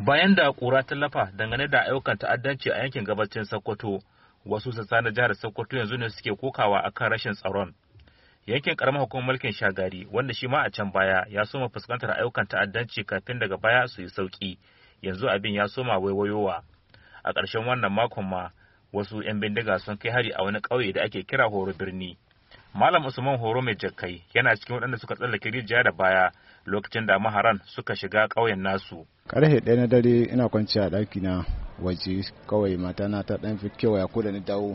Bayan da ƙura ta lafa dangane da ayyukan ta'addanci a yankin gabacin Sokoto, wasu sassa na jihar Sokoto yanzu ne suke kokawa akan rashin tsaron. Yankin karamar hukumar mulkin Shagari, wanda shi ma a can baya ya soma fuskantar ayyukan ta'addanci kafin daga baya su yi sauki, yanzu abin ya soma waiwayowa. A ƙarshen wannan makon ma wasu 'yan bindiga sun kai hari a wani ƙauye da ake kira Horo Birni. Malam Usman Horo mai jakkai yana cikin waɗanda suka tsallake rijiya da baya lokacin da maharan suka shiga ƙauyen nasu. Karfe 1 na dare ina kwanci a ɗaki na waje, kawai mata na ta ɗan fi kewaya ko da ni dawo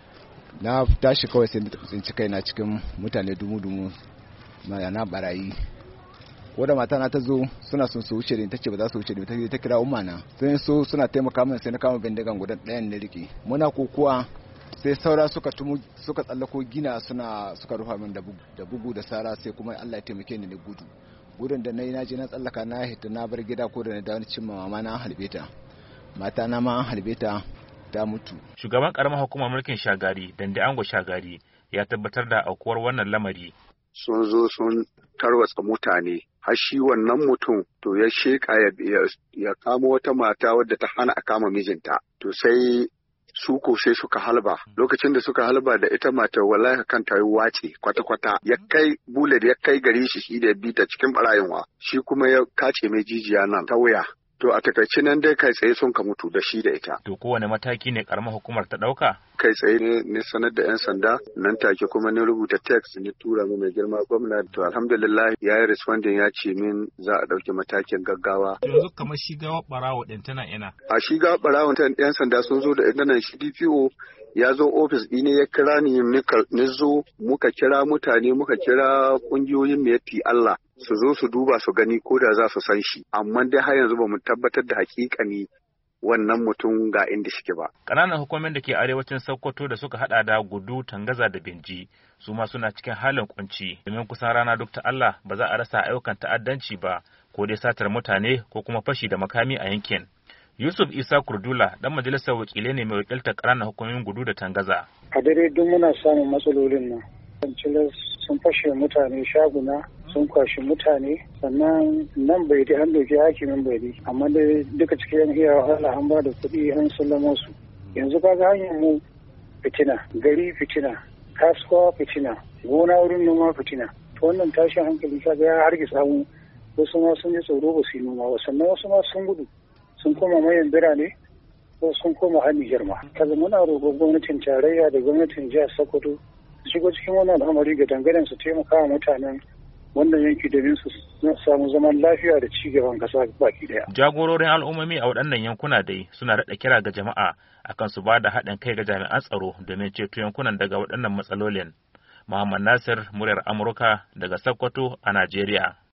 na tashi kawai sai na tsinci kaina cikin mutane dumu-dumu na barayi. Ko da mata na ta zo suna son su wuce da ta ce ba za su wuce da ta kira umma na sai so suna taimaka min sai na kama bindigan guda ɗayan na rike. Muna kokuwa sai saura suka tsallako gina suka rufa min da bugu da sara, sai kuma Allah ya taimake ni da gudun da na je na tsallaka na hita na bar gida, ko da na dawo cimma mama na halbe ta, mata na ma an halbe ta mutu. Shugaban karamar hukumar mulkin Shagari, Dande Ango Shagari, ya tabbatar da aukuwar wannan lamari. Sun zo sun tarwatsa mutane, har shi wannan mutum to ya sheka ya kama wata mata wadda ta hana a kama mijinta, to sai su ko sai suka halba. Lokacin da suka halba da ita matar, wallahi kan ta yi wace kwata-kwata, ya kai bullet ya kai gare shi da ya bi ta cikin barayin shi kuma ya kace mai jijiya nan ta wuya. To a takaice nan dai kai tsaye sun ka mutu da shi da ita. To kowane mataki ne karamar hukumar ta ɗauka? Kai tsaye ne sanar da 'yan sanda, nan take kuma ne rubuta text ne tura mu mai girma gwamna. To alhamdulillah ya yi responding, ya ce min za a ɗauki matakin gaggawa. Yanzu kamar shi gawa ɓarawo ɗin tana ina? A shi gawa ɓarawon 'yan sanda sun zo da indanan shi DPO ya zo ofis ɗine ya kira ni zo muka kira mutane, muka kira ƙungiyoyin mai Allah su zo su duba su gani ko da za su san shi, amma dai har yanzu ba mu tabbatar da hakikani wannan mutum ga inda shike ba. Ƙananan hukumomin da ke arewacin Sokoto da suka hada da Gudu, Tangaza da Benji su ma suna cikin halin kunci, domin kusan rana duk ta Allah ba za a rasa ayyukan ta'addanci ba, ko dai satar mutane ko kuma fashi da makami a yankin. Yusuf Isa Kurdula dan majalisar wakilai ne mai wakiltar ƙananan hukumomin Gudu da Tangaza. A dare duk muna samun matsalolin nan. Sun fashe mutane shaguna, sun kwashi mutane, sannan nan bai da an doki hakimin bai di, amma dai duka cikin iya wahala an ba da kuɗi an sallamo su. Yanzu kaga hanyar mu fitina, gari fitina, kasuwa fitina, gona wurin noma fitina. To wannan tashin hankali kaga ya hargitsa mu, wasu ma sun yi tsoro ba su yi noma ba, sannan wasu ma sun gudu sun koma mayan birane ko sun koma har Nijar ma. Kaga muna roƙon gwamnatin tarayya da gwamnatin jihar Sokoto shigo cikin wannan al'amari ga dangane su taimaka wa mutanen wannan yanki domin su samu zaman lafiya da ci gaban kasa baki daya. Jagororin al'ummomi a waɗannan yankuna dai suna daɗa kira ga jama'a akan su ba da haɗin kai ga jami'an tsaro domin ceto yankunan daga waɗannan matsalolin. Muhammad Nasir, muryar Amurka daga Sokoto a Najeriya.